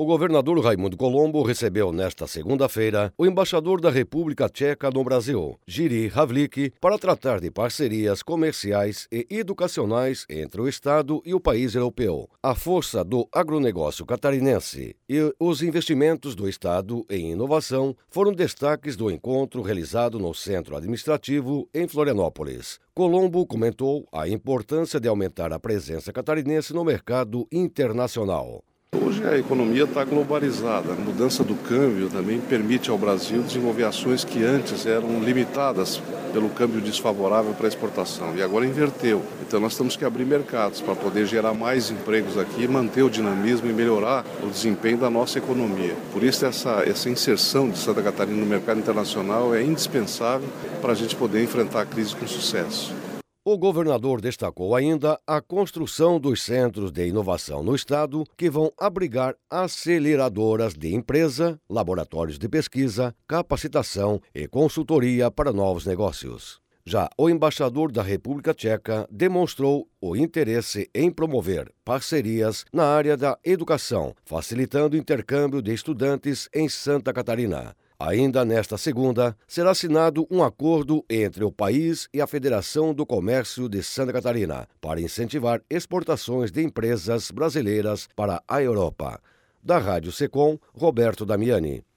O governador Raimundo Colombo recebeu nesta segunda-feira o embaixador da República Tcheca no Brasil, Jiří Havlík, para tratar de parcerias comerciais e educacionais entre o Estado e o país europeu, a força do agronegócio catarinense e os investimentos do Estado em inovação foram destaques do encontro realizado no Centro Administrativo em Florianópolis. Colombo comentou a importância de aumentar a presença catarinense no mercado internacional. Hoje a economia está globalizada. A mudança do câmbio também permite ao Brasil desenvolver ações que antes eram limitadas pelo câmbio desfavorável para a exportação. E agora inverteu. Então nós temos que abrir mercados para poder gerar mais empregos aqui, manter o dinamismo e melhorar o desempenho da nossa economia. Por isso essa inserção de Santa Catarina no mercado internacional é indispensável para a gente poder enfrentar a crise com sucesso. O governador destacou ainda a construção dos centros de inovação no estado, que vão abrigar aceleradoras de empresa, laboratórios de pesquisa, capacitação e consultoria para novos negócios. Já o embaixador da República Tcheca demonstrou o interesse em promover parcerias na área da educação, facilitando o intercâmbio de estudantes em Santa Catarina. Ainda nesta segunda, será assinado um acordo entre o país e a Federação do Comércio de Santa Catarina para incentivar exportações de empresas brasileiras para a Europa. Da Rádio Secom, Roberto Damiani.